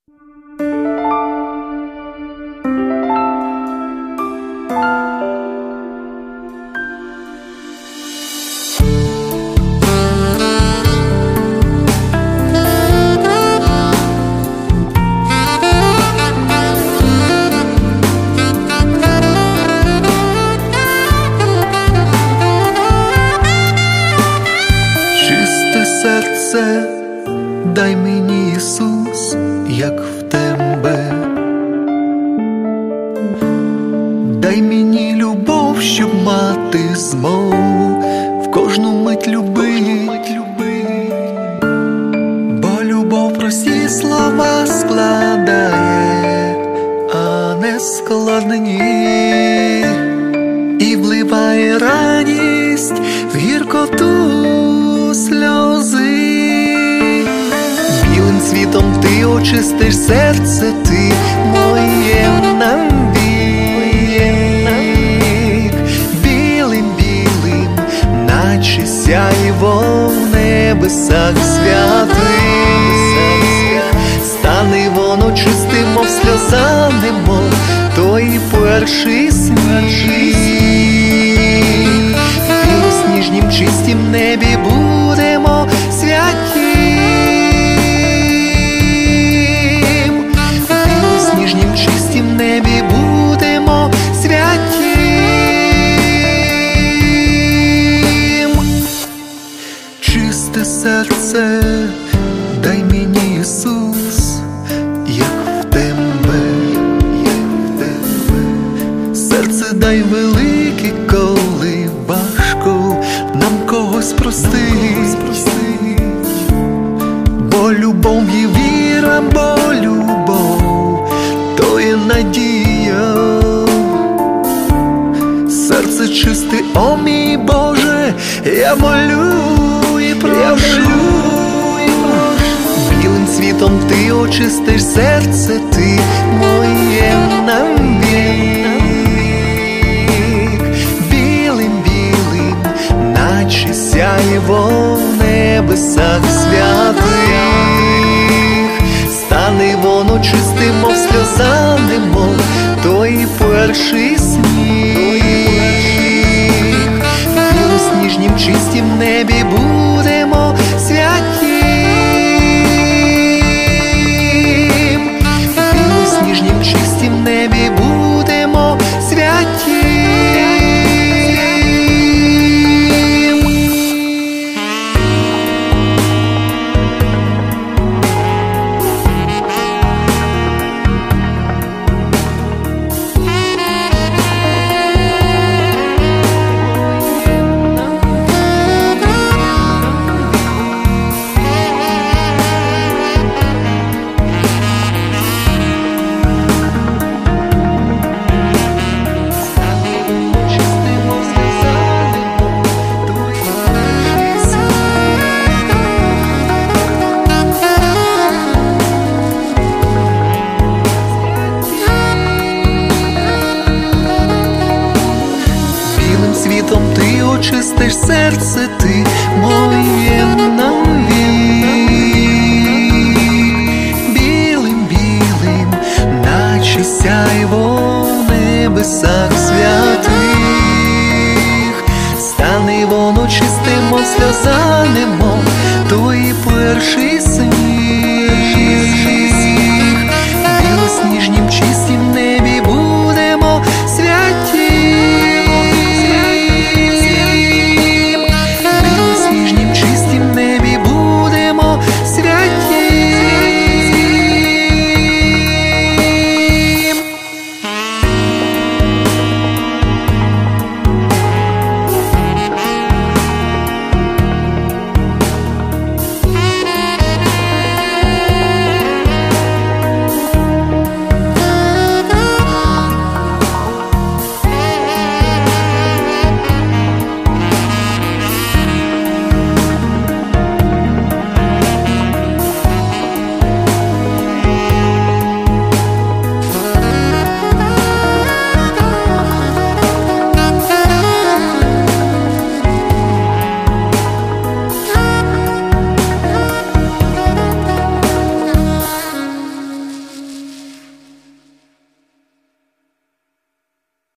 Серце дай мені, Ісус, як в Тебе. Дай мені любов, щоб мати змогу в кожну мить любить. Бо любов прості слова складає, а не складні, і вливає радість в гіркоту сльози. Білим цвітом ти очистиш серце, ти моє навік. Білим, наче сяйво в небесах святих. Стане воно чистим, мов сльоза, немов той перший сніг. В білосніжнім чистім небі будемо святім. В білосніжнім чистім небі будемо святім. Чисте серце дай мені, Ісус, як в Тебе. Серце дай велике, коли важко нам когось простить. Бо любов є віра, бо любов то є надія. Серце чисте, о мій Боже, я молю і прошу. Білим цвітом ти очистиш серце, ти моє навік. Білим, наче сяйво в небесах святих. Стане воно чистим, мов сльоза, немов той перший сніг. В білосніжнім чистім небі будемо святім. В білосніжнім чистім небі будемо святім. Світом ти очистиш серце, ти моє навік.